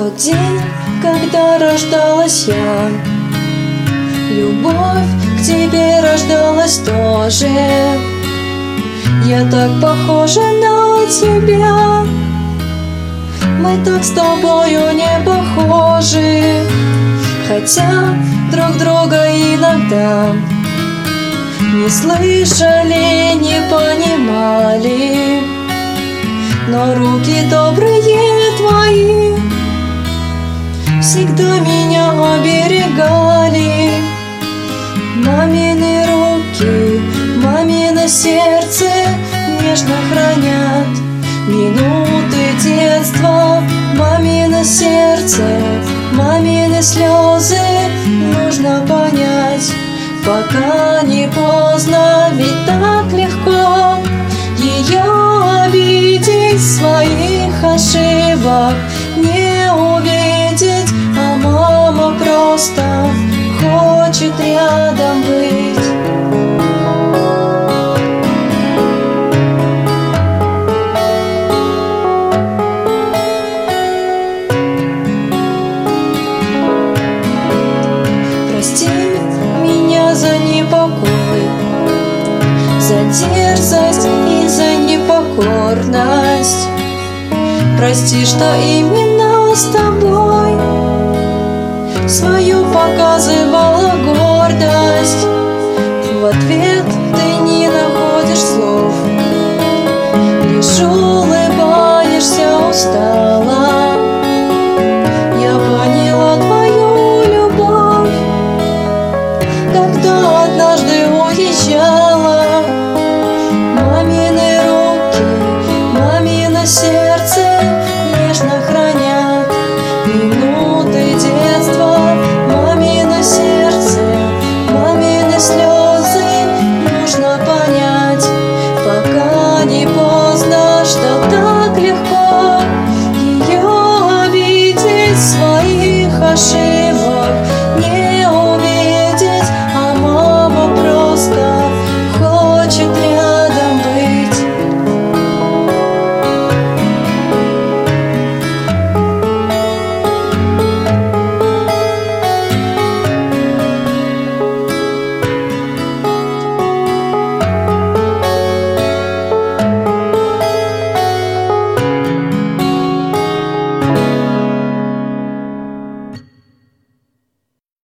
тот день, когда рождалась я, любовь к тебе рождалась тоже. Я так похожа на тебя, мы так с тобою не похожи, хотя друг друга иногда не слышали, не понимали. Но руки добрые твои всегда меня оберегали. Мамины руки, мамино сердце нежно хранят минуты детства. Мамино сердце, мамины слезы нужно понять, пока не поздно, ведь так легко ее обидеть, своих ошибок не увидеть. А мама просто хочет рядом быть. Прости меня за непокой, за дерзость и за непокорность. Прости, что именно с тобой свою показывала гордость. В ответ ты не находишь слов, лишь улыбаешься устало. Я поняла твою любовь, когда однажды уезжала. Мамины руки, мамино сердце